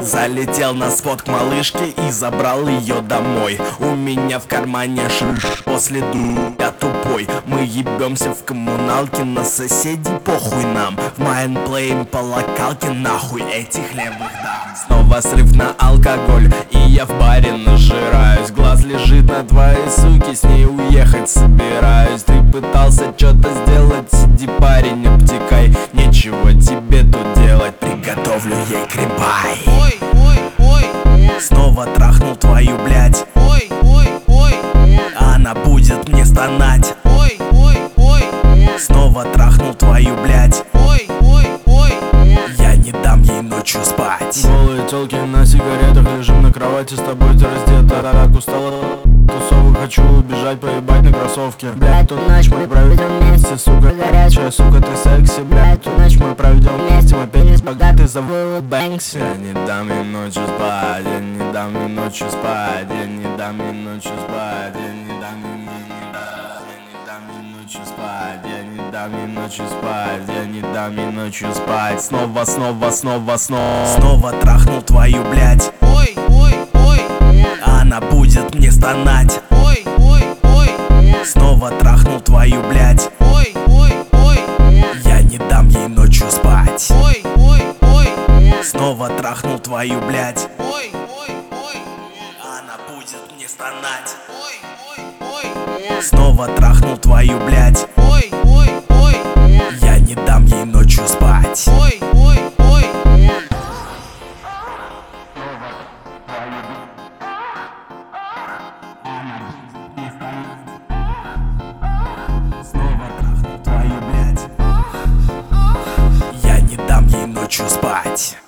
Залетел на спот к малышке и забрал ее домой. У меня в кармане шиш, после я тупой. Мы ебемся в коммуналке, на соседей похуй нам. В майнплеем по локалке, нахуй этих левых дам. Снова срыв на алкоголь, и я в баре нажираюсь. Глаз лежит на твоей суке, с ней уехать собираюсь. Ты пытался что-то сделать, сиди, парень, обтекай. Нечего тебе тут делать, приготовлю ей крепай. Ой, ой, ой, снова трахнул твою, блядь. ой, ой, ой, она будет мне стонать. ой, ой, ой, снова трахнул твою, блядь. ой, ой, ой, я не дам ей ночью спать. Голые тёлки на сигаретах, лежим на кровати, с тобой ты раздета. Так устала тусовок, хочу убежать, поебать на кроссовке. Блядь, ту ночь мы проведем вместе, сука горячая, сука ты секси. Блядь, ту ночь мы проведем вместе, мой пенис богатый, зову Бэнкси. Я не дам ей ночью спать, я не дам ей ночью спать, я не дам ей ночью спать, я не дам ей ночью спать, я не дам ей ночью спать, я не дам ей ночью спать. Снова, снова, снова, снова, снова трахнул твою, блядь. ой, ой, ой, она будет мне стонать. ой, ой, ой, снова трахнул твою, блядь. ой, ой, ой, я не дам ей ночью спать. ой, ой, ой, снова трахнул твою, блядь. ой, ой, ой, она будет мне стонать. ой, ой, ой, снова трахнул твою, блядь. ой, ой, ой, я не дам ей ночью спать. ой, ой, ой. Снова трахнул твою, блядь. я не дам ей ночью спать.